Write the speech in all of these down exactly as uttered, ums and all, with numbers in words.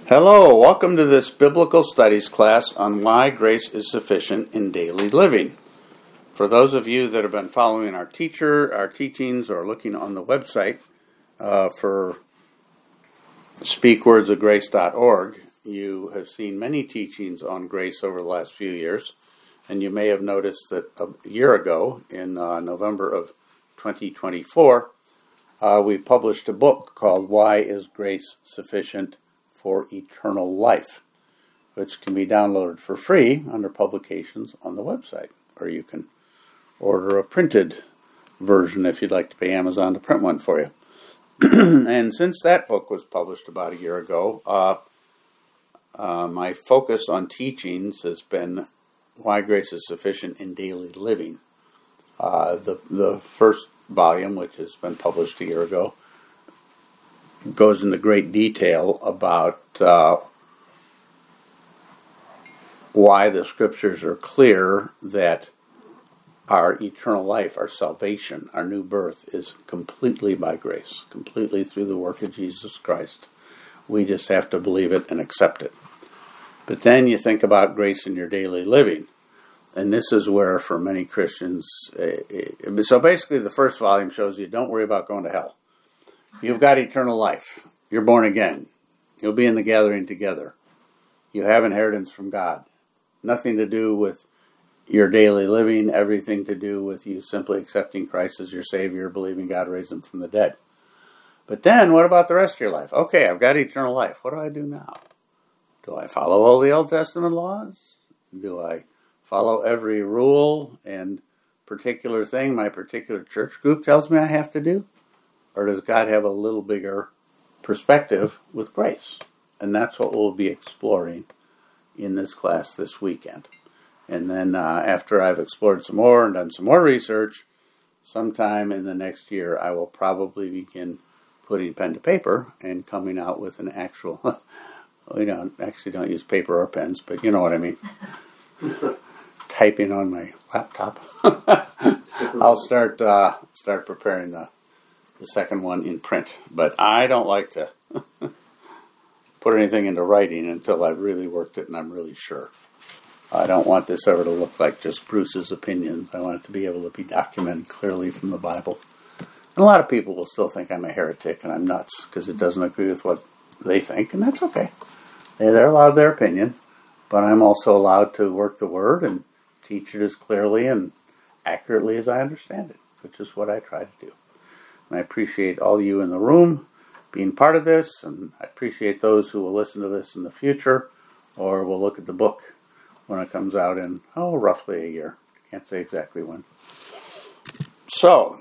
Hello, welcome to this Biblical Studies class on why grace is sufficient in daily living. For those of you that have been following our teacher, our teachings, or looking on the website uh, for speak words of grace dot org, you have seen many teachings on grace over the last few years, and you may have noticed that a year ago, in uh, November of twenty twenty-four, uh, we published a book called Why is Grace Sufficient for Eternal Life, which can be downloaded for free under publications on the website. Or you can order a printed version if you'd like to pay Amazon to print one for you. And since that book was published about a year ago, uh, uh, my focus on teachings has been why grace is sufficient in daily living. Uh, the, the first volume, which has been published a year ago, goes into great detail about uh, why the scriptures are clear that our eternal life, our salvation, our new birth is completely by grace, completely through the work of Jesus Christ. We just have to believe it and accept it. But then you think about grace in your daily living, and this is where, for many Christians, uh, so basically the first volume shows you don't worry about going to hell. You've got eternal life. You're born again. You'll be in the gathering together. You have inheritance from God. Nothing to do with your daily living, everything to do with you simply accepting Christ as your Savior, believing God raised him from the dead. But then, what about the rest of your life? Okay, I've got eternal life. What do I do now? Do I follow all the Old Testament laws? Do I follow every rule and particular thing my particular church group tells me I have to do? Or does God have a little bigger perspective with grace? And that's what we'll be exploring in this class this weekend. And then uh, after I've explored some more and done some more research, sometime in the next year I will probably begin putting pen to paper and coming out with an actual, we don't actually don't use paper or pens, but you know what I mean. Typing on my laptop. I'll start uh, start preparing the the second one in print. But I don't like to put anything into writing until I've really worked it and I'm really sure. I don't want this ever to look like just Bruce's opinions. I want it to be able to be documented clearly from the Bible. And a lot of people will still think I'm a heretic and I'm nuts because it doesn't agree with what they think, and that's okay. They're allowed their opinion, but I'm also allowed to work the Word and teach it as clearly and accurately as I understand it, which is what I try to do. And I appreciate all you in the room being part of this, and I appreciate those who will listen to this in the future, or will look at the book when it comes out in, oh, roughly a year. Can't say exactly when. So,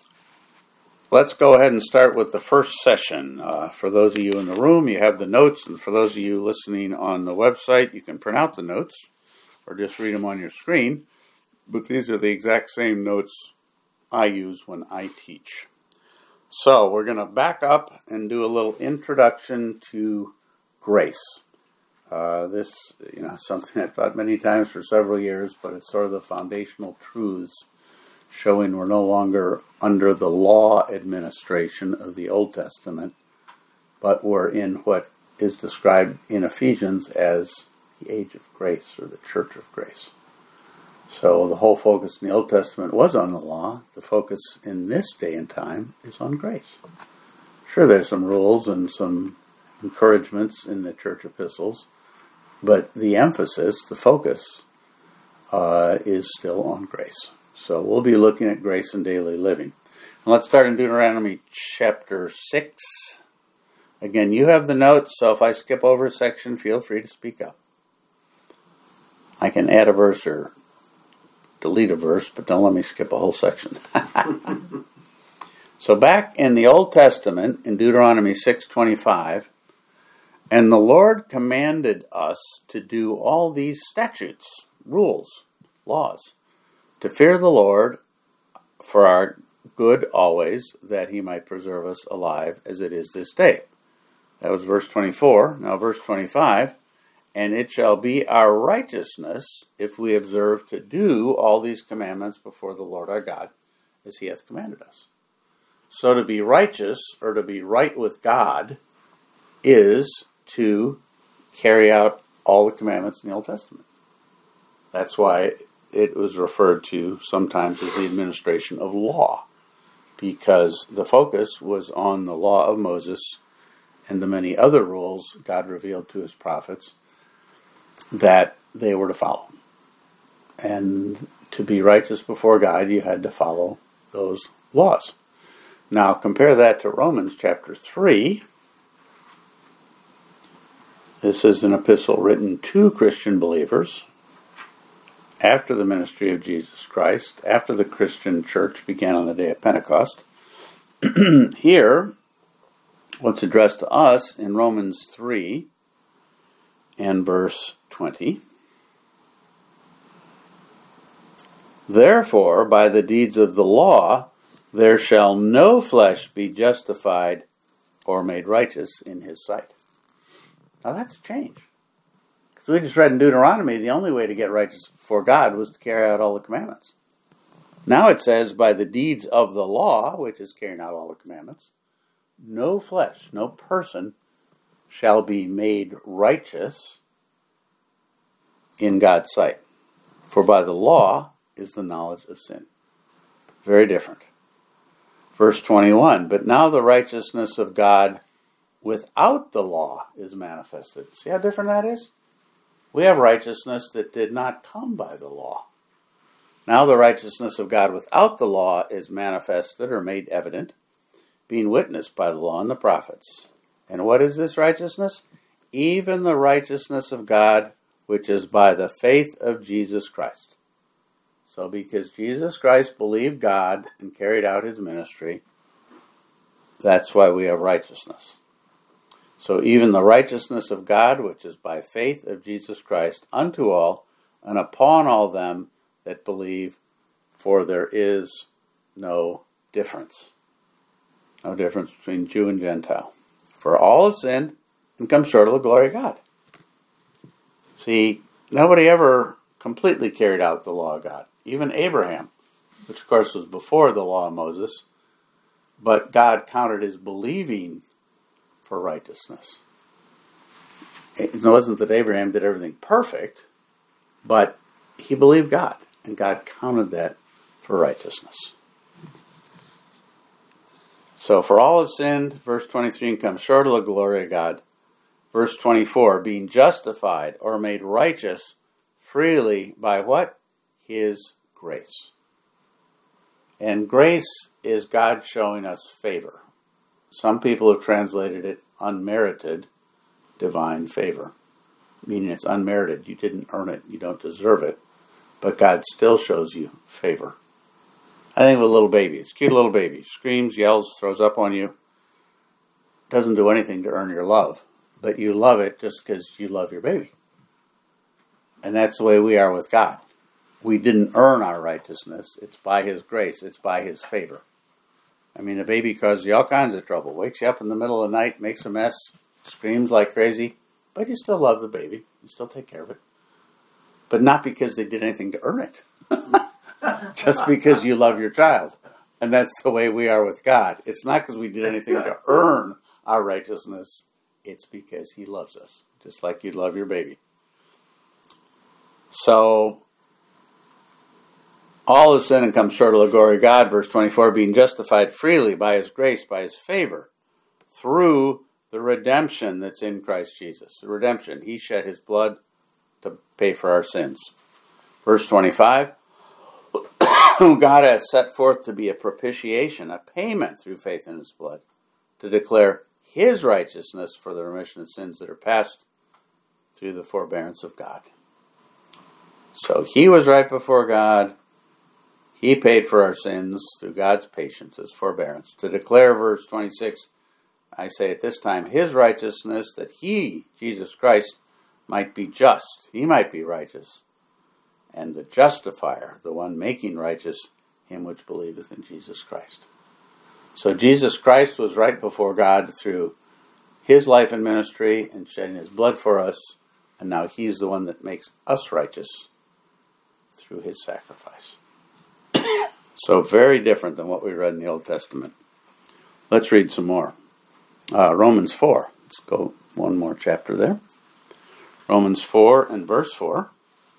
let's go ahead and start with the first session. Uh, for those of you in the room, you have the notes, and for those of you listening on the website, you can print out the notes, or just read them on your screen. But these are the exact same notes I use when I teach. So we're going to back up and do a little introduction to grace. Uh, this, you know, something I've thought many times for several years, but it's sort of the foundational truths showing we're no longer under the law administration of the Old Testament, but we're in what is described in Ephesians as the age of grace, or the church of grace. So the whole focus in the Old Testament was on the law. The focus in this day and time is on grace. Sure, there's some rules and some encouragements in the church epistles, but the emphasis, the focus, uh, is still on grace. So we'll be looking at grace in daily living. And let's start in Deuteronomy chapter six. Again, you have the notes, so if I skip over a section, feel free to speak up. I can add a verse or delete a verse, but don't let me skip a whole section. So back in the Old Testament, in Deuteronomy six twenty-five, and the Lord commanded us to do all these statutes, rules, laws, to fear the Lord for our good always, that he might preserve us alive as it is this day. That was verse twenty-four. Now verse twenty-five, and it shall be our righteousness if we observe to do all these commandments before the Lord our God, as he hath commanded us. So to be righteous, or to be right with God, is to carry out all the commandments in the Old Testament. That's why it was referred to sometimes as the administration of law, because the focus was on the law of Moses and the many other rules God revealed to his prophets that they were to follow. And to be righteous before God, you had to follow those laws. Now, compare that to Romans chapter three. This is an epistle written to Christian believers after the ministry of Jesus Christ, after the Christian church began on the day of Pentecost. Here, what's addressed to us in Romans three and verse twenty. Therefore, by the deeds of the law, there shall no flesh be justified or made righteous in his sight. Now that's a change. Because we just read in Deuteronomy, the only way to get righteous before God was to carry out all the commandments. Now it says, by the deeds of the law, which is carrying out all the commandments, no flesh, no person shall be made righteous in God's sight. For by the law is the knowledge of sin. Very different. Verse twenty-one, but now the righteousness of God without the law is manifested. See how different that is? We have righteousness that did not come by the law. Now the righteousness of God without the law is manifested or made evident, being witnessed by the law and the prophets. And what is this righteousness? Even the righteousness of God, which is by the faith of Jesus Christ. So because Jesus Christ believed God and carried out his ministry, that's why we have righteousness. So even the righteousness of God, which is by faith of Jesus Christ, unto all and upon all them that believe, for there is no difference. No difference between Jew and Gentile. For all have sinned and come short of the glory of God. See, nobody ever completely carried out the law of God. Even Abraham, which of course was before the law of Moses, but God counted his believing for righteousness. It wasn't that Abraham did everything perfect, but he believed God, and God counted that for righteousness. So, for all have sinned, verse twenty-three, and come short of the glory of God. Verse twenty-four, being justified or made righteous freely by what? His grace. And grace is God showing us favor. Some people have translated it unmerited divine favor, meaning it's unmerited. You didn't earn it. You don't deserve it. But God still shows you favor. I think with little babies, cute little baby, screams, yells, throws up on you, doesn't do anything to earn your love, but you love it just because you love your baby. And that's the way we are with God. We didn't earn our righteousness. It's by his grace. It's by his favor. I mean, a baby causes you all kinds of trouble. Wakes you up in the middle of the night, makes a mess, screams like crazy, but you still love the baby. You still take care of it. But not because they did anything to earn it. Just because you love your child. And that's the way we are with God. It's not because we did anything to earn our righteousness. It's because he loves us, just like you'd love your baby. So, all have sinned and come short of the glory of God, verse twenty-four, being justified freely by his grace, by his favor, through the redemption that's in Christ Jesus. The redemption. He shed his blood to pay for our sins. Verse twenty-five, whom God has set forth to be a propitiation, a payment through faith in his blood, to declare his righteousness for the remission of sins that are past through the forbearance of God. So he was right before God. He paid for our sins through God's patience, his forbearance, to declare, verse twenty-six, I say at this time, his righteousness, that he, Jesus Christ, might be just. He might be righteous. And the justifier, the one making righteous, him which believeth in Jesus Christ. So Jesus Christ was right before God through his life and ministry and shedding his blood for us. And now he's the one that makes us righteous through his sacrifice. So very different than what we read in the Old Testament. Let's read some more. Uh, Romans four. Let's go one more chapter there. Romans four and verse four.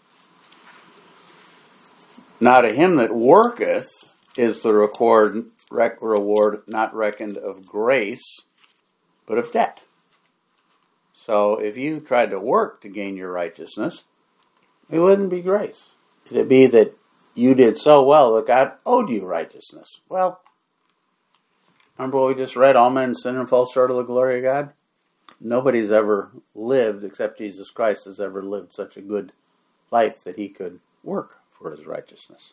Now to him that worketh is the record, rec, reward not reckoned of grace, but of debt. So if you tried to work to gain your righteousness, it wouldn't be grace. It'd be that you did so well that God owed you righteousness. Well, remember what we just read? All men sin and fall short of the glory of God. Nobody's ever lived, except Jesus Christ, has ever lived such a good life that he could work for his righteousness.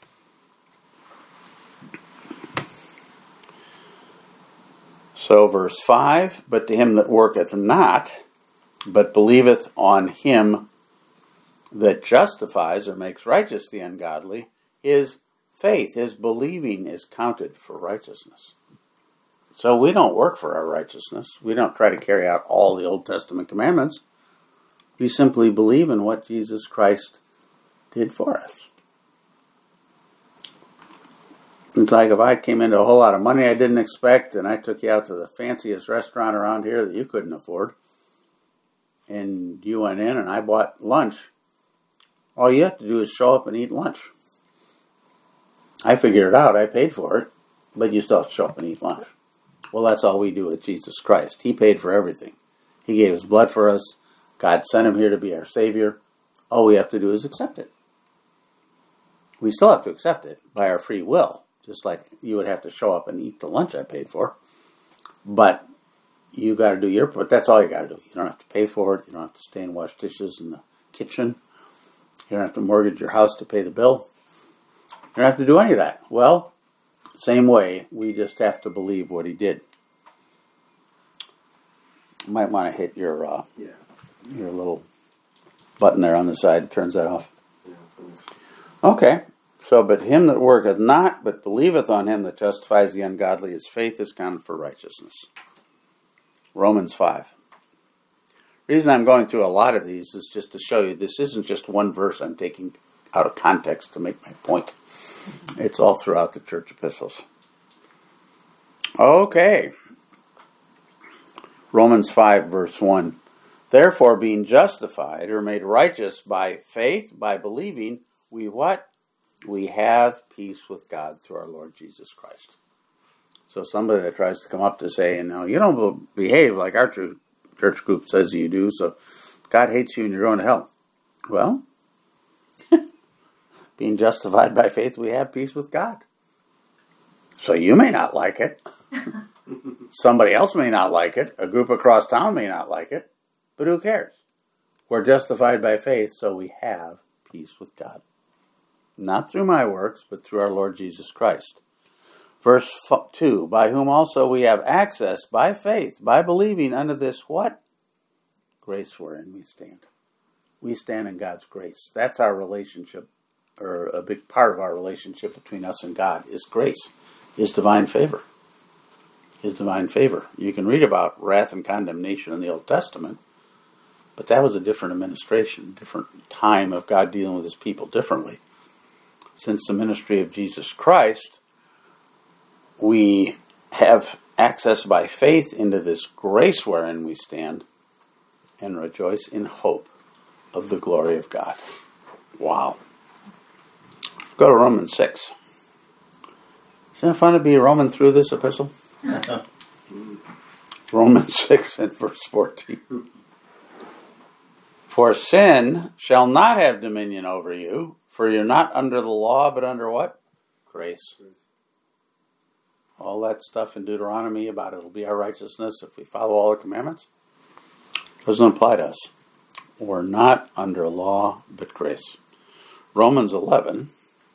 So verse five, but to him that worketh not, but believeth on him that justifies or makes righteous the ungodly, his faith, his believing is counted for righteousness. So we don't work for our righteousness. We don't try to carry out all the Old Testament commandments. We simply believe in what Jesus Christ did for us. It's like if I came into a whole lot of money I didn't expect and I took you out to the fanciest restaurant around here that you couldn't afford, and you went in and I bought lunch, all you have to do is show up and eat lunch. I figured it out. I paid for it, but you still have to show up and eat lunch. Well, that's all we do with Jesus Christ. He paid for everything. He gave his blood for us. God sent him here to be our Savior. All we have to do is accept it. We still have to accept it by our free will, just like you would have to show up and eat the lunch I paid for. But you got to do your part. That's all you got to do. You don't have to pay for it. You don't have to stay and wash dishes in the kitchen. You don't have to mortgage your house to pay the bill. You don't have to do any of that. Well, same way, we just have to believe what he did. You might want to hit your uh, yeah. your little button there on the side. Turns that off. Yeah, okay. So, but him that worketh not, but believeth on him that justifies the ungodly, his faith is counted for righteousness. Romans five. The reason I'm going through a lot of these is just to show you this isn't just one verse I'm taking out of context to make my point. It's all throughout the church epistles. Okay. Romans five, verse one. Therefore, being justified or made righteous by faith, by believing, we what? We have peace with God through our Lord Jesus Christ. So somebody that tries to come up to say, you know, you don't behave like our church group says you do, so God hates you and you're going to hell. Well, being justified by faith, we have peace with God. So you may not like it. Somebody else may not like it. A group across town may not like it. But who cares? We're justified by faith, so we have peace with God. Not through my works, but through our Lord Jesus Christ. Verse two, by whom also we have access by faith, by believing unto this what? Grace wherein we stand. We stand in God's grace. That's our relationship, or a big part of our relationship between us and God is grace, is divine favor. His divine favor. You can read about wrath and condemnation in the Old Testament, but that was a different administration, different time of God dealing with his people differently. Since the ministry of Jesus Christ, we have access by faith into this grace wherein we stand and rejoice in hope of the glory of God. Wow. Go to Romans six. Isn't it fun to be a Roman through this epistle? Romans six and verse fourteen. For sin shall not have dominion over you, for you're not under the law, but under what? Grace. All that stuff in Deuteronomy about it'll be our righteousness if we follow all the commandments doesn't apply to us. We're not under law, but grace. Romans eleven.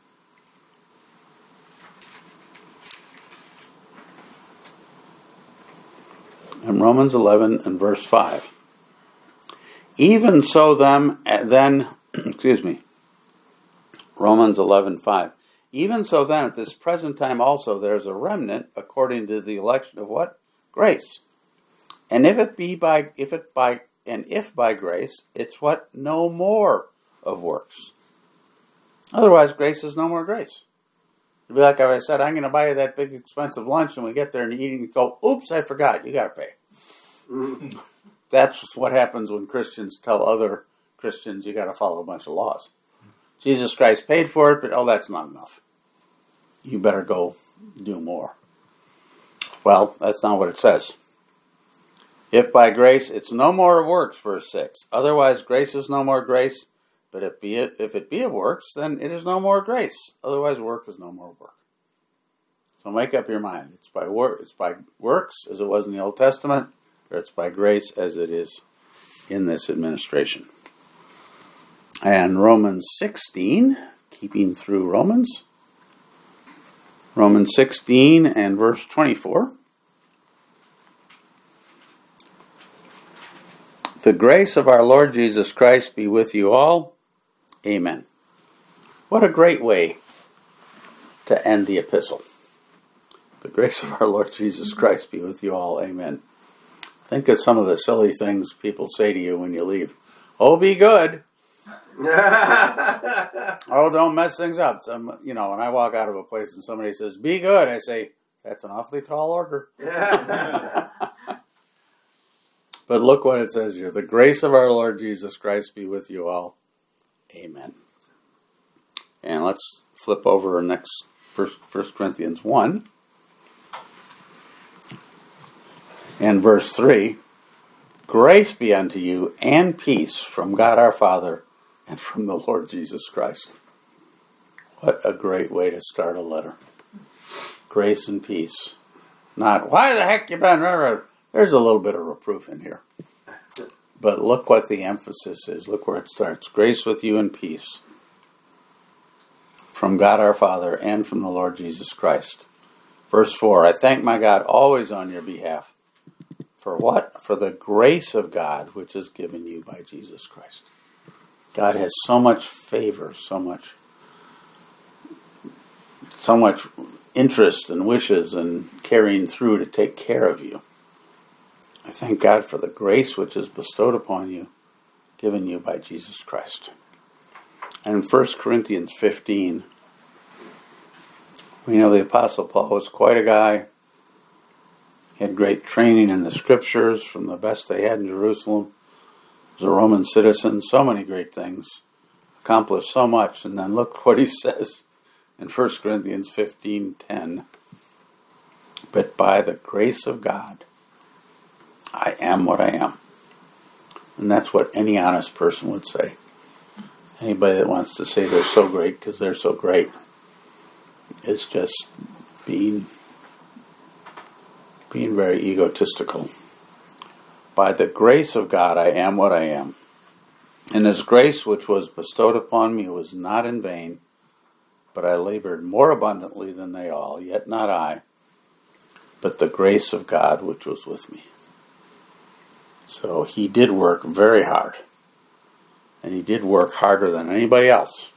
And Romans eleven and verse five. Even so them, then, excuse me, Romans eleven five. Even so then, at this present time also, there's a remnant according to the election of what? Grace. And if it be by, if it by, and if by grace, it's what? No more of works. Otherwise, grace is no more grace. It'd be like if I said, I'm going to buy you that big expensive lunch, and we get there and eat, and you go, oops, I forgot, you got to pay. that's what happens when Christians tell other Christians you got to follow a bunch of laws. Jesus Christ paid for it, but oh, that's not enough. You better go do more. Well, that's not what it says. If by grace, it's no more of works, verse six. Otherwise, grace is no more grace. But if, be it, if it be of works, then it is no more grace. Otherwise, work is no more work. So make up your mind. It's by work. It's by works, as it was in the Old Testament, or it's by grace, as it is in this administration. And Romans sixteen, keeping through Romans. Romans sixteen and verse twenty-four. The grace of our Lord Jesus Christ be with you all. Amen. What a great way to end the epistle. The grace of our Lord Jesus Christ be with you all. Amen. Think of some of the silly things people say to you when you leave. Oh, be good. Oh, don't mess things up. Some, you know, when I walk out of a place and somebody says, be good, I say, that's an awfully tall order. But look what it says here. The grace of our Lord Jesus Christ be with you all. Amen. And let's flip over next, First, First Corinthians one. And verse three. Grace be unto you and peace from God our Father and from the Lord Jesus Christ. What a great way to start a letter. Grace and peace. Not, why the heck you been... There's a little bit of reproof in here. But look what the emphasis is. Look where it starts. Grace with you and peace from God our Father and from the Lord Jesus Christ. Verse four, I thank my God always on your behalf. For what? For the grace of God which is given you by Jesus Christ. God has so much favor, so much, so much interest and wishes and carrying through to take care of you. I thank God for the grace which is bestowed upon you, given you by Jesus Christ. And in First Corinthians fifteen, we know the Apostle Paul was quite a guy. He had great training in the Scriptures from the best they had in Jerusalem. He was a Roman citizen, so many great things. Accomplished so much. And then look what he says in First Corinthians fifteen ten. But by the grace of God, I am what I am. And that's what any honest person would say. Anybody that wants to say they're so great because they're so great is just being being very egotistical. By the grace of God, I am what I am. And his grace which was bestowed upon me was not in vain, but I labored more abundantly than they all, yet not I, but the grace of God which was with me. So he did work very hard. And he did work harder than anybody else.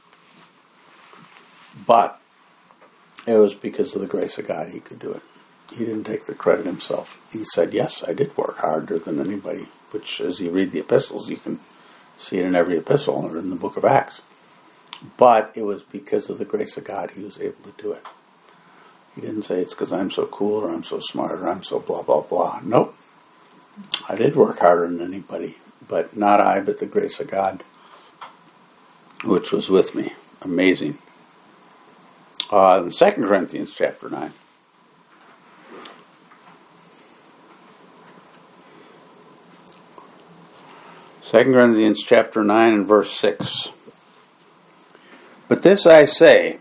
But it was because of the grace of God he could do it. He didn't take the credit himself. He said, yes, I did work harder than anybody. Which, as you read the epistles, you can see it in every epistle or in the book of Acts. But it was because of the grace of God he was able to do it. He didn't say it's because I'm so cool or I'm so smart or I'm so blah, blah, blah. Nope. I did work harder than anybody, but not I, but the grace of God, which was with me. Amazing. Uh, Second Corinthians chapter nine. Second Corinthians chapter nine and verse six. But this I say,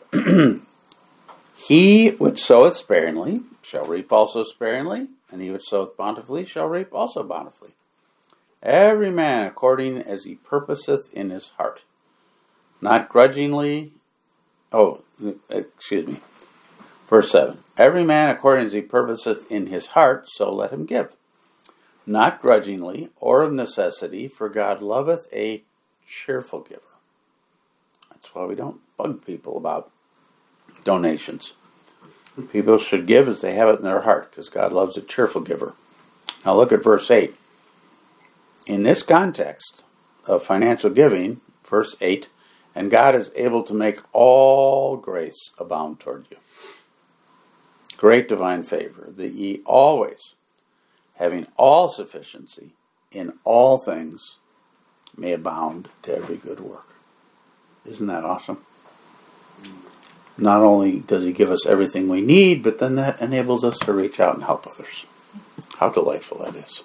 he which soweth sparingly shall reap also sparingly, and he which soweth bountifully shall reap also bountifully. Every man according as he purposeth in his heart, not grudgingly. Oh, excuse me. Verse seven. Every man according as he purposeth in his heart, so let him give. Not grudgingly or of necessity, for God loveth a cheerful giver. That's why we don't bug people about donations. People should give as they have it in their heart, because God loves a cheerful giver. Now look at verse eight. In this context of financial giving, verse eight, and God is able to make all grace abound toward you. Great divine favor, that ye always, having all sufficiency in all things may abound to every good work. Isn't that awesome? Not only does he give us everything we need, but then that enables us to reach out and help others. How delightful that is.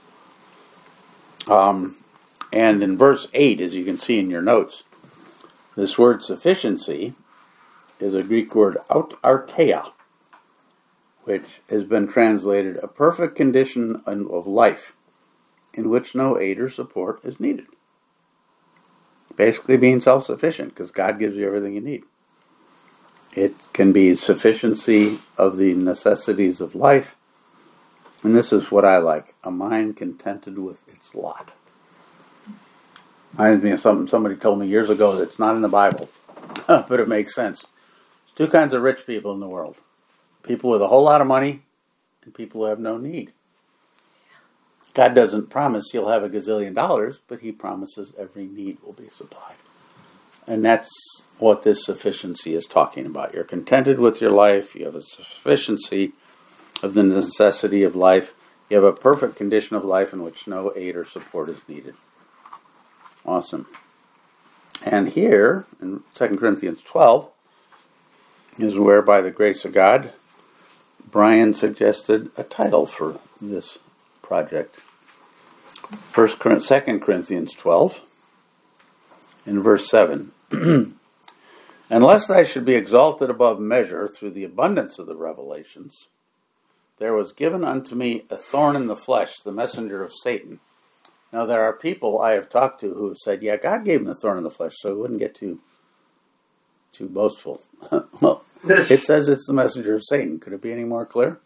Um, and in verse eight, as you can see in your notes, this word sufficiency is a Greek word aut arteia, which has been translated a perfect condition of life in which no aid or support is needed. Basically being self-sufficient, because God gives you everything you need. It can be sufficiency of the necessities of life, and this is what I like, a mind contented with its lot. Reminds me of something somebody told me years ago that's not in the Bible, but it makes sense. There's two kinds of rich people in the world. People with a whole lot of money and people who have no need. God doesn't promise you'll have a gazillion dollars, but he promises every need will be supplied. And that's what this sufficiency is talking about. You're contented with your life. You have a sufficiency of the necessity of life. You have a perfect condition of life in which no aid or support is needed. Awesome. And here, in Second Corinthians twelve, is where, by the grace of God, Brian suggested a title for this project. First, Second Corinthians twelve, in verse seven. And lest I should be exalted above measure through the abundance of the revelations, there was given unto me a thorn in the flesh, the messenger of Satan. Now there are people I have talked to who have said, yeah, God gave him a thorn in the flesh so he wouldn't get too too boastful. Well, it says it's the messenger of Satan. Could it be any more clear?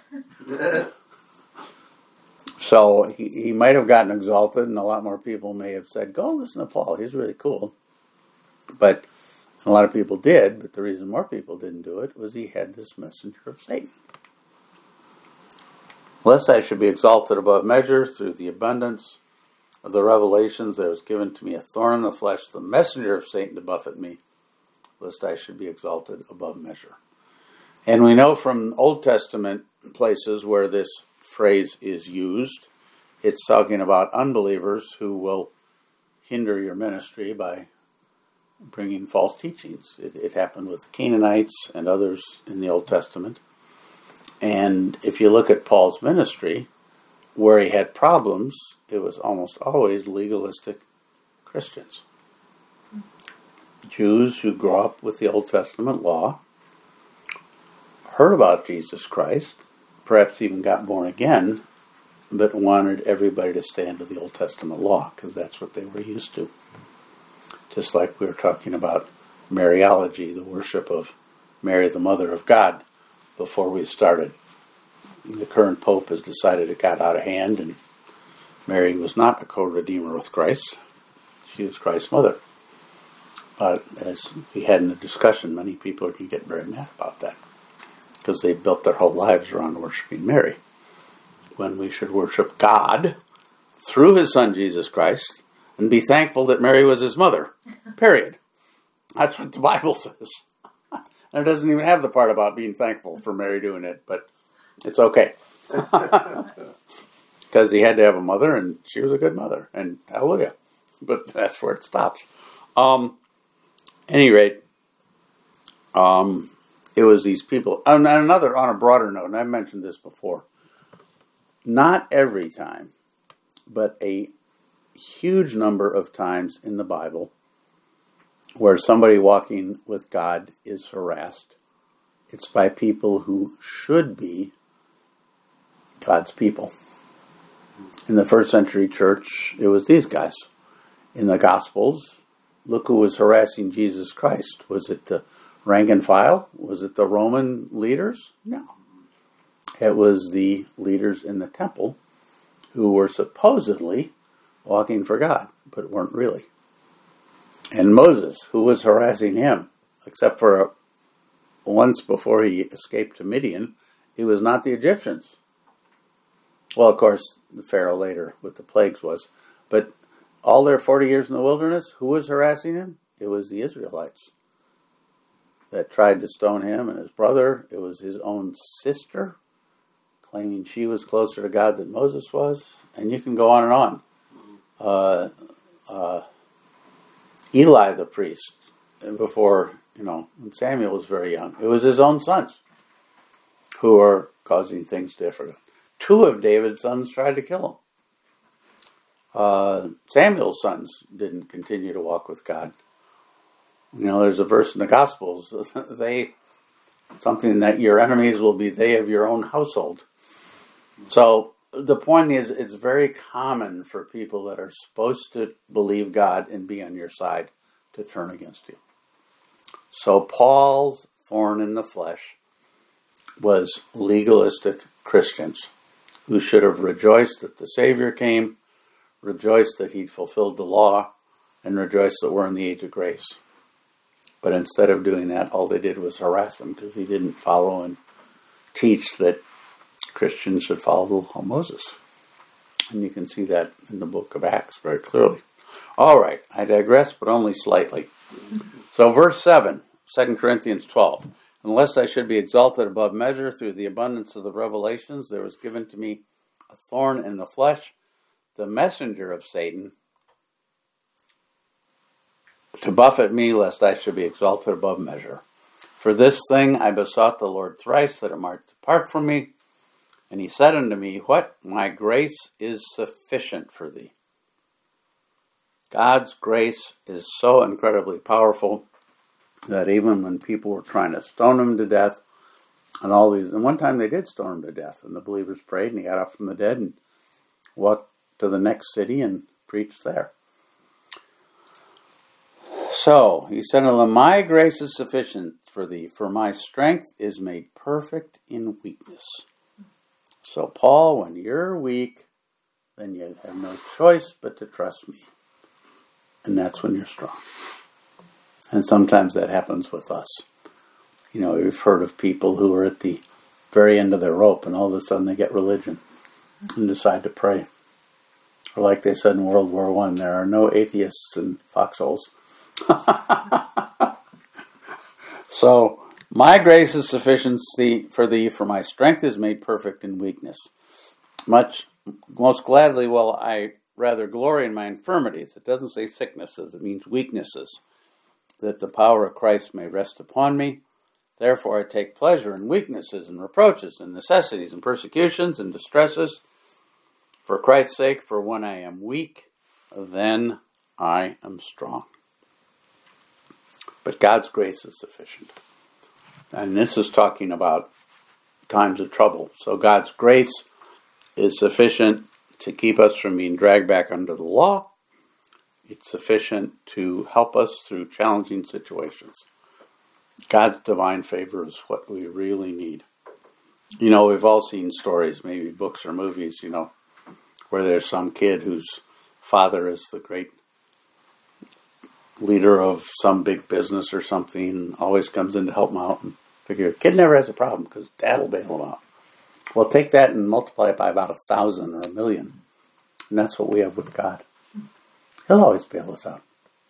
So he, he might have gotten exalted, and a lot more people may have said, go listen to Paul, he's really cool. But a lot of people did, but the reason more people didn't do it was he had this messenger of Satan. Lest I should be exalted above measure through the abundance of the revelations, there was given to me a thorn in the flesh, the messenger of Satan to buffet me, lest I should be exalted above measure. And we know from Old Testament places where this phrase is used, it's talking about unbelievers who will hinder your ministry by bringing false teachings. It, it happened with the Canaanites and others in the Old Testament. And if you look at Paul's ministry, where he had problems, it was almost always legalistic Christians. Jews who grew up with the Old Testament law, heard about Jesus Christ, perhaps even got born again, but wanted everybody to stay under the Old Testament law, because that's what they were used to. Just like we were talking about Mariology, the worship of Mary, the Mother of God, before we started. The current Pope has decided it got out of hand, and Mary was not a co-redeemer with Christ. She was Christ's mother. But as we had in the discussion, many people can get very mad about that, because they built their whole lives around worshiping Mary, when we should worship God through his Son Jesus Christ and be thankful that Mary was his mother. Period. That's what the Bible says. And it doesn't even have the part about being thankful for Mary doing it, but it's okay. Because he had to have a mother, and she was a good mother, and hallelujah. But that's where it stops. Um, at any rate, um, it was these people. And another, on a broader note, and I've mentioned this before, not every time, but a huge number of times in the Bible where somebody walking with God is harassed, it's by people who should be God's people. In the first century church, it was these guys. In the Gospels, look who was harassing Jesus Christ. Was it the rank and file? Was it the Roman leaders? No. It was the leaders in the temple who were supposedly walking for God, but weren't really. And Moses, who was harassing him, except for a, once before he escaped to Midian, it was not the Egyptians. Well, of course, the Pharaoh later with the plagues was. But all their forty years in the wilderness, who was harassing him? It was the Israelites that tried to stone him and his brother. It was his own sister claiming she was closer to God than Moses was, and you can go on and on. Uh, uh, Eli the priest, before, you know, when Samuel was very young, it was his own sons who were causing things different. Two of David's sons tried to kill him. Uh, Samuel's sons didn't continue to walk with God. You know, there's a verse in the Gospels, they, something that your enemies will be they of your own household. So the point is, it's very common for people that are supposed to believe God and be on your side to turn against you. So Paul's thorn in the flesh was legalistic Christians who should have rejoiced that the Savior came, rejoiced that he'd fulfilled the law, and rejoiced that we're in the age of grace. But instead of doing that, all they did was harass him because he didn't follow and teach that Christians should follow the law of Moses. And you can see that in the book of Acts very clearly. All right, I digress, but only slightly. So verse seven, Second Corinthians twelve. Unless I should be exalted above measure through the abundance of the revelations, there was given to me a thorn in the flesh, the messenger of Satan, to buffet me, lest I should be exalted above measure. For this thing I besought the Lord thrice, that it might depart from me. And he said unto me, What? My grace is sufficient for thee. God's grace is so incredibly powerful that even when people were trying to stone him to death, and all these, and one time they did stone him to death, and the believers prayed, and he got up from the dead and walked to the next city and preached there. So, he said unto them, My grace is sufficient for thee, for my strength is made perfect in weakness. So, Paul, when you're weak, then you have no choice but to trust me. And that's when you're strong. And sometimes that happens with us. You know, we've heard of people who are at the very end of their rope, and all of a sudden they get religion and decide to pray. Or like they said in World War One, there are no atheists in foxholes. So, my grace is sufficient for thee, for my strength is made perfect in weakness. Much, most gladly will I rather glory in my infirmities. It doesn't say sicknesses, it means weaknesses, that the power of Christ may rest upon me. Therefore I take pleasure in weaknesses and reproaches and necessities and persecutions and distresses, for Christ's sake, for when I am weak, then I am strong. But God's grace is sufficient. And this is talking about times of trouble. So God's grace is sufficient to keep us from being dragged back under the law. It's sufficient to help us through challenging situations. God's divine favor is what we really need. You know, we've all seen stories, maybe books or movies, you know, where there's some kid whose father is the great leader of some big business or something, always comes in to help him out, and figure, kid never has a problem because dad will bail him out. Well, take that and multiply it by about a thousand or a million. And that's what we have with God. He'll always bail us out.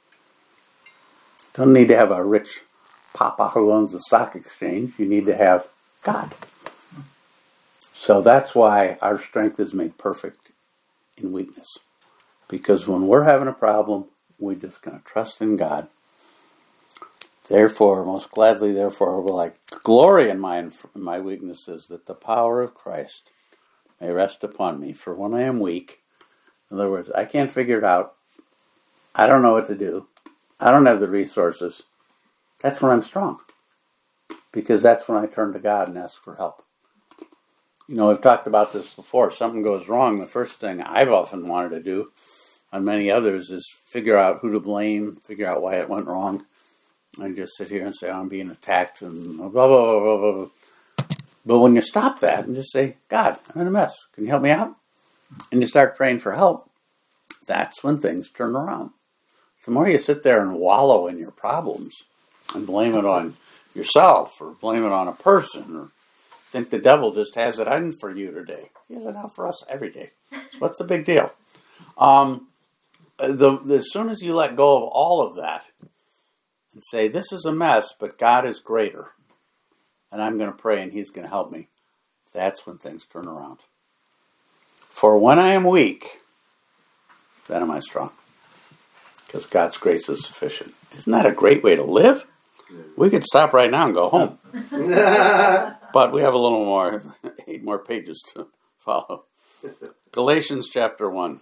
Don't need to have a rich papa who owns the stock exchange. You need to have God. So that's why our strength is made perfect in weakness. Because when we're having a problem, we're just going to trust in God. Therefore, most gladly, therefore, will I glory in my, in my weaknesses, that the power of Christ may rest upon me. For when I am weak, in other words, I can't figure it out, I don't know what to do, I don't have the resources, that's when I'm strong. Because that's when I turn to God and ask for help. You know, we've talked about this before. If something goes wrong, the first thing I've often wanted to do, and many others, is figure out who to blame, figure out why it went wrong, and just sit here and say, oh, I'm being attacked, and blah, blah, blah, blah, blah. But when you stop that and just say, God, I'm in a mess, can you help me out? And you start praying for help, that's when things turn around. The more you sit there and wallow in your problems and blame it on yourself or blame it on a person or think the devil just has it in for you today. He has it out for us every day. So what's the big deal? Um, the, the, as soon as you let go of all of that and say, this is a mess, but God is greater, and I'm going to pray and He's going to help me, that's when things turn around. For when I am weak, then am I strong. Because God's grace is sufficient. Isn't that a great way to live? We could stop right now and go home. But we have a little more, eight more pages to follow. Galatians chapter one.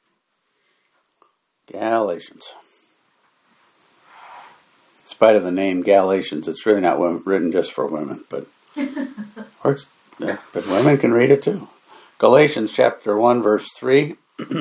Galatians. In spite of the name Galatians, it's really not written just for women, but or it's, yeah, but women can read it too. Galatians chapter one, verse three.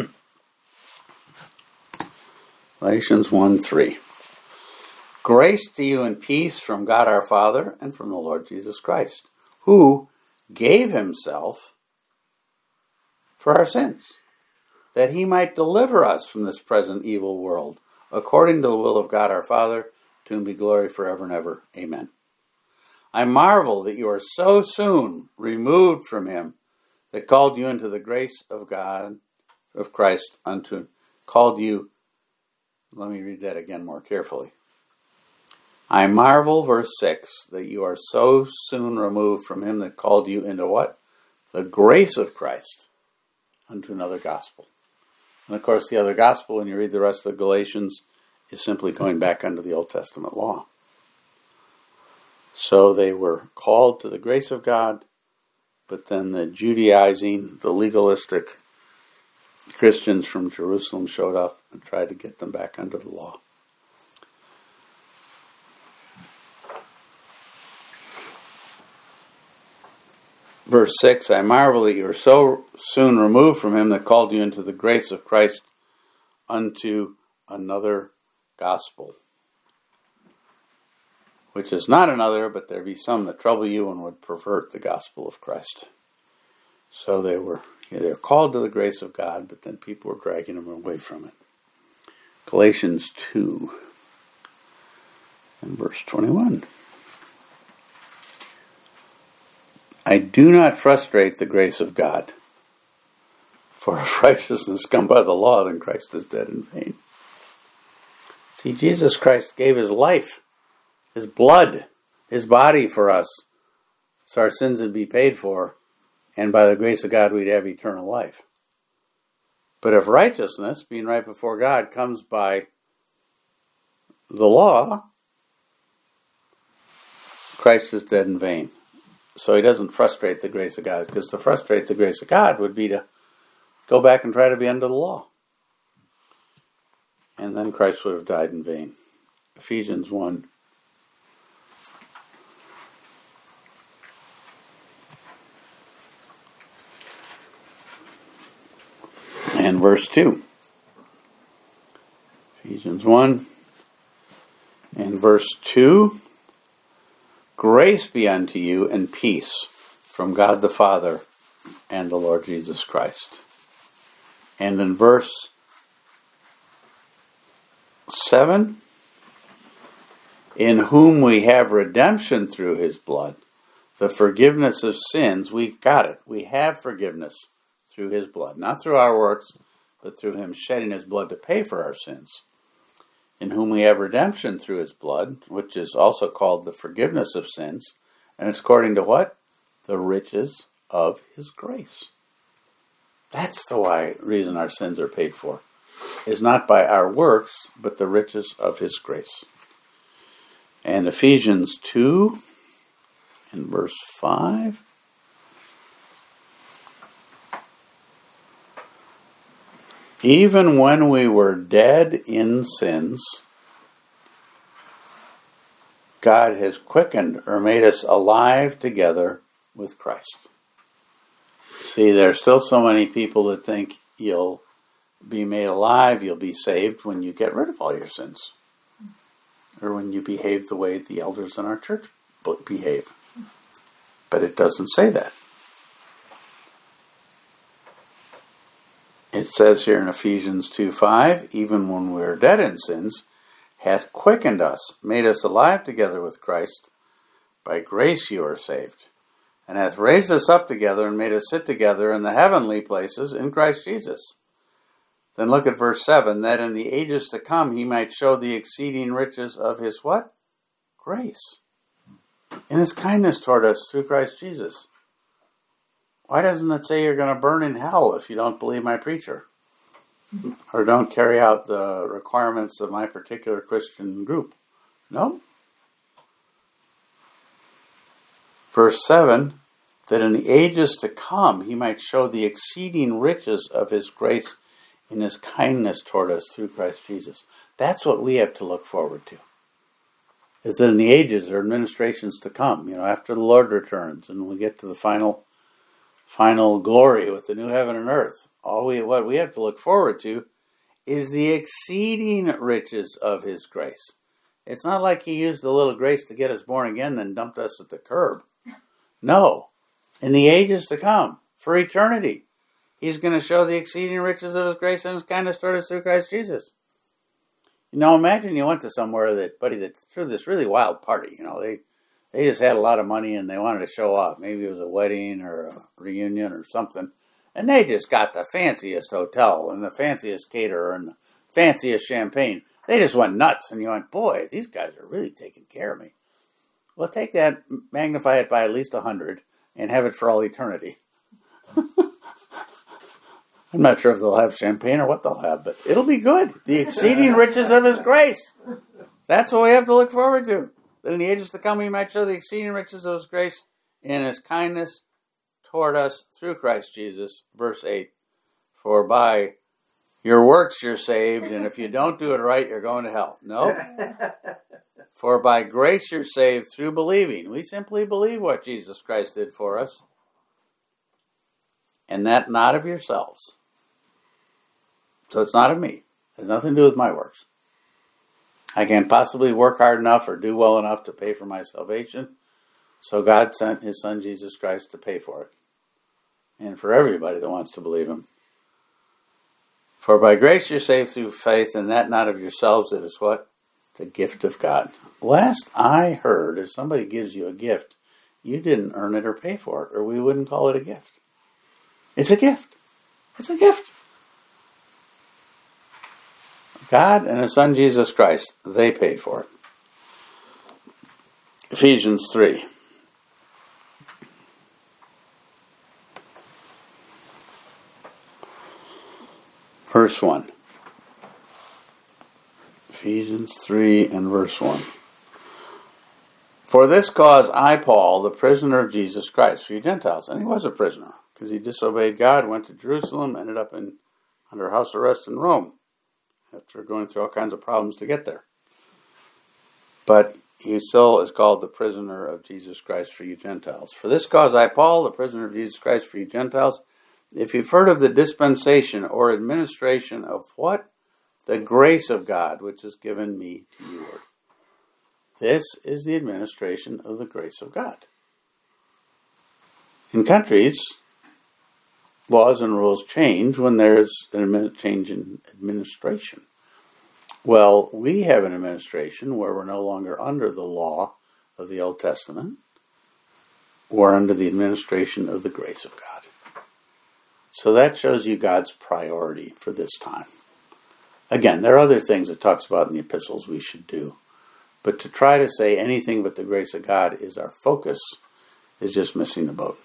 Galatians one, three. Grace to you and peace from God our Father and from the Lord Jesus Christ, who gave himself for our sins, that he might deliver us from this present evil world, according to the will of God our Father, to whom be glory forever and ever. Amen. I marvel that you are so soon removed from him that called you into the grace of God, of Christ, unto, called you, let me read that again more carefully. I marvel, verse six, that you are so soon removed from him that called you into what? The grace of Christ, unto another gospel. And of course, the other gospel, when you read the rest of the Galatians, is simply going back under the Old Testament law. So they were called to the grace of God, but then the Judaizing, the legalistic Christians from Jerusalem showed up and tried to get them back under the law. Verse six, I marvel that you are so soon removed from him that called you into the grace of Christ unto another gospel, which is not another, but there be some that trouble you and would pervert the gospel of Christ. So they were they were called to the grace of God, but then people were dragging them away from it. Galatians two and verse twenty-one. I do not frustrate the grace of God, for if righteousness come by the law, then Christ is dead in vain. See, Jesus Christ gave his life, his blood, his body for us, so our sins would be paid for, and by the grace of God we'd have eternal life. But if righteousness, being right before God, comes by the law, Christ is dead in vain. So he doesn't frustrate the grace of God, because to frustrate the grace of God would be to go back and try to be under the law. And then Christ would have died in vain. Ephesians one. And verse two. Ephesians one and verse two. Grace be unto you and peace from God the Father and the Lord Jesus Christ. And in verse seven, in whom we have redemption through his blood, the forgiveness of sins. We've got it. We have forgiveness through his blood. Not through our works, but through him shedding his blood to pay for our sins. In whom we have redemption through his blood, which is also called the forgiveness of sins. And it's according to what? The riches of his grace. That's the why reason our sins are paid for. Is not by our works, but the riches of his grace. And Ephesians two, in verse five. Even when we were dead in sins, God has quickened or made us alive together with Christ. See, there's still so many people that think you'll be made alive, you'll be saved when you get rid of all your sins. Or when you behave the way the elders in our church behave. But it doesn't say that. It says here in Ephesians two five, even when we were dead in sins, hath quickened us, made us alive together with Christ. By grace you are saved. And hath raised us up together and made us sit together in the heavenly places in Christ Jesus. Then look at verse seven, that in the ages to come he might show the exceeding riches of his what? Grace. In his kindness toward us through Christ Jesus. Why doesn't it say you're going to burn in hell if you don't believe my preacher? Or don't carry out the requirements of my particular Christian group? No. Verse seven, that in the ages to come he might show the exceeding riches of his grace in his kindness toward us through Christ Jesus. That's what we have to look forward to. Is that in the ages or administrations to come, you know, after the Lord returns and we get to the final final glory with the new heaven and earth, all we what we have to look forward to is the exceeding riches of his grace. It's not like he used a little grace to get us born again, then dumped us at the curb. No. In the ages to come, for eternity, he's going to show the exceeding riches of his grace and his kindness toward us through Christ Jesus. You know, imagine you went to somewhere that, buddy, that threw this really wild party. You know, they they just had a lot of money and they wanted to show off. Maybe it was a wedding or a reunion or something. And they just got the fanciest hotel and the fanciest caterer and the fanciest champagne. They just went nuts. And you went, boy, these guys are really taking care of me. Well, take that, magnify it by at least a hundred, and have it for all eternity. I'm not sure if they'll have champagne or what they'll have, but it'll be good. The exceeding riches of his grace. That's what we have to look forward to. That in the ages to come he might show the exceeding riches of his grace in his kindness toward us through Christ Jesus. Verse eight. For by your works you're saved, and if you don't do it right, you're going to hell. No. For by grace you're saved through believing. We simply believe what Jesus Christ did for us. And that not of yourselves. So it's not of me. It has nothing to do with my works. I can't possibly work hard enough or do well enough to pay for my salvation. So God sent his son Jesus Christ to pay for it. And for everybody that wants to believe him. For by grace you're saved through faith, and that not of yourselves. It is what? The gift of God. Last I heard, if somebody gives you a gift, you didn't earn it or pay for it, or we wouldn't call it a gift. It's a gift. It's a gift. God and his son Jesus Christ, they paid for it. Ephesians three. Verse one. Ephesians three and verse one. For this cause I, Paul, the prisoner of Jesus Christ, for you Gentiles. And he was a prisoner, because he disobeyed God, went to Jerusalem, ended up in under house arrest in Rome, after going through all kinds of problems to get there. But he still is called the prisoner of Jesus Christ for you Gentiles. For this cause I, Paul, the prisoner of Jesus Christ for you Gentiles, if you've heard of the dispensation or administration of what? The grace of God, which is given me to you. This is the administration of the grace of God. In countries, laws and rules change when there's a change in administration. Well, we have an administration where we're no longer under the law of the Old Testament. We're under the administration of the grace of God. So that shows you God's priority for this time. Again, there are other things it talks about in the epistles we should do. But to try to say anything but the grace of God is our focus is just missing the boat.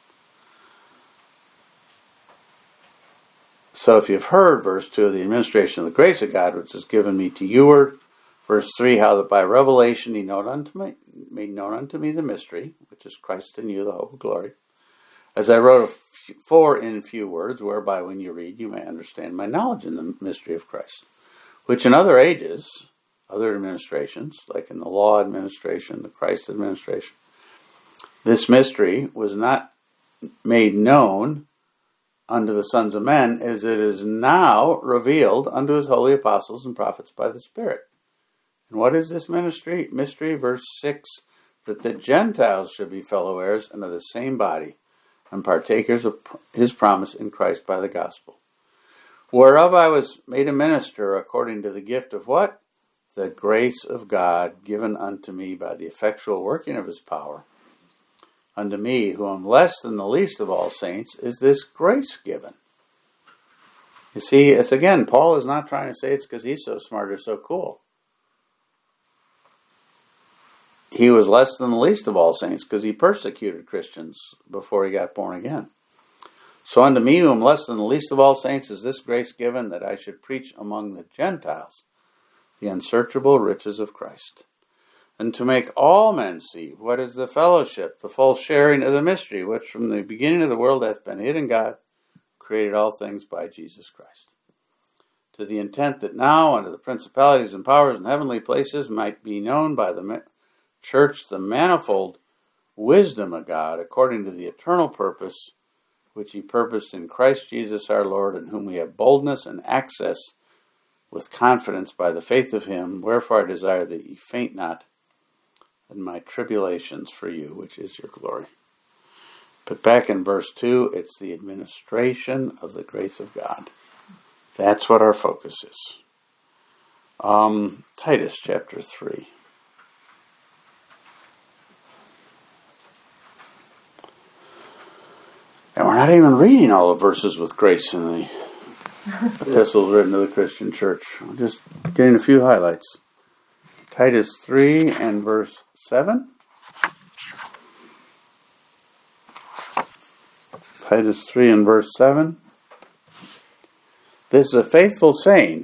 So if you've heard, verse two, of the administration of the grace of God, which is given me to youward, verse three, how that by revelation he known unto me, made known unto me the mystery, which is Christ in you, the hope of glory, as I wrote for in few words, whereby when you read you may understand my knowledge in the mystery of Christ, which in other ages, other administrations, like in the law administration, the Christ administration, this mystery was not made known unto the sons of men, as it is now revealed unto his holy apostles and prophets by the Spirit. And what is this ministry? Mystery, verse six, that the Gentiles should be fellow heirs and of the same body, and partakers of his promise in Christ by the gospel. Whereof I was made a minister according to the gift of what? The grace of God given unto me by the effectual working of his power. Unto me, who am less than the least of all saints, is this grace given. You see, it's again, Paul is not trying to say it's because he's so smart or so cool. He was less than the least of all saints because he persecuted Christians before he got born again. So unto me, who am less than the least of all saints, is this grace given, that I should preach among the Gentiles the unsearchable riches of Christ, and to make all men see what is the fellowship, the full sharing of the mystery, which from the beginning of the world hath been hid in God, created all things by Jesus Christ, to the intent that now unto the principalities and powers in heavenly places might be known by the church the manifold wisdom of God, according to the eternal purpose which he purposed in Christ Jesus our Lord, in whom we have boldness and access with confidence by the faith of him. Wherefore I desire that ye faint not in my tribulations for you, which is your glory. But back in verse two, it's the administration of the grace of God. That's what our focus is. Um, Titus chapter three. And we're not even reading all the verses with grace in the epistles written to the Christian church. We're just getting a few highlights. Titus three and verse seven. Titus three and verse seven. This is a faithful saying,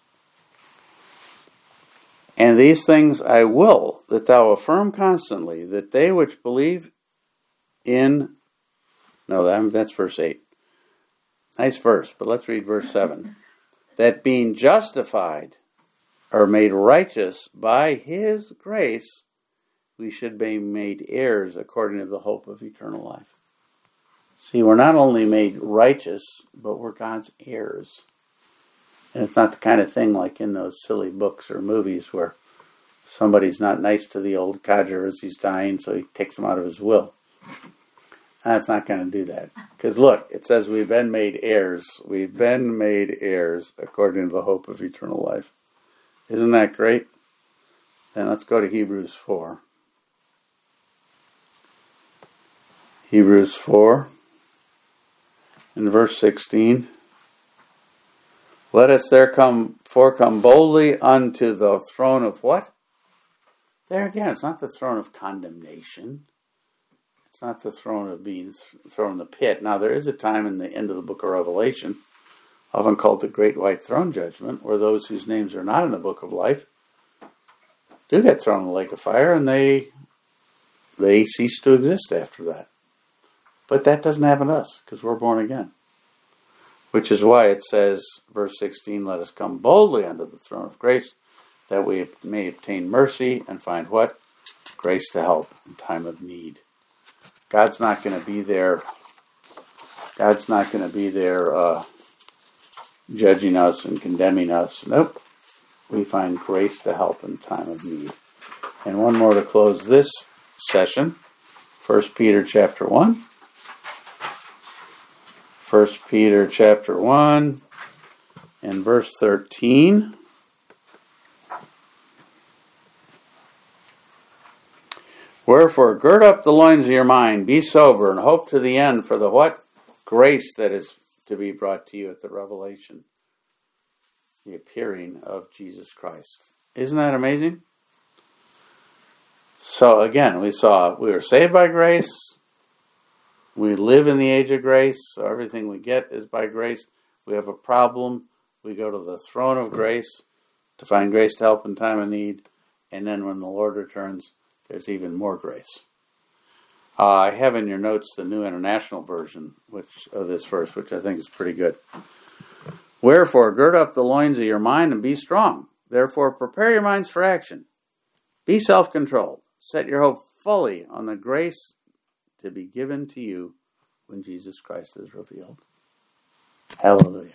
and these things I will that thou affirm constantly, that they which believe in... No, that, that's verse eight. Nice verse, but let's read verse seven. That being justified, or made righteous by his grace, we should be made heirs according to the hope of eternal life. See, we're not only made righteous, but we're God's heirs. And it's not the kind of thing like in those silly books or movies where somebody's not nice to the old codger as he's dying, so he takes him out of his will. That's not going to do that. Because look, it says we've been made heirs. We've been made heirs according to the hope of eternal life. Isn't that great? Then let's go to Hebrews four. Hebrews four, in verse sixteen. Let us therefore come boldly unto the throne of what? There again, it's not the throne of condemnation. It's not the throne of being thrown in the pit. Now, there is a time in the end of the book of Revelation, often called the Great White Throne Judgment, where those whose names are not in the book of life do get thrown in the lake of fire, and they they cease to exist after that. But that doesn't happen to us, because we're born again. Which is why it says, verse sixteen, let us come boldly unto the throne of grace, that we may obtain mercy and find what? Grace to help in time of need. God's not going to be there. God's not going to be there uh, judging us and condemning us. Nope. We find grace to help in time of need. And one more to close this session. First Peter chapter one. First Peter chapter one and verse thirteen. Wherefore, gird up the loins of your mind, be sober, and hope to the end for the what? Grace that is to be brought to you at the revelation, the appearing of Jesus Christ. Isn't that amazing? So again, we saw we were saved by grace. We live in the age of grace, so everything we get is by grace. We have a problem, we go to the throne of grace to find grace to help in time of need. And then when the Lord returns, there's even more grace. Uh, I have in your notes the New International Version which of this verse, which I think is pretty good. Wherefore, gird up the loins of your mind and be strong. Therefore, prepare your minds for action. Be self-controlled. Set your hope fully on the grace to be given to you when Jesus Christ is revealed. Hallelujah.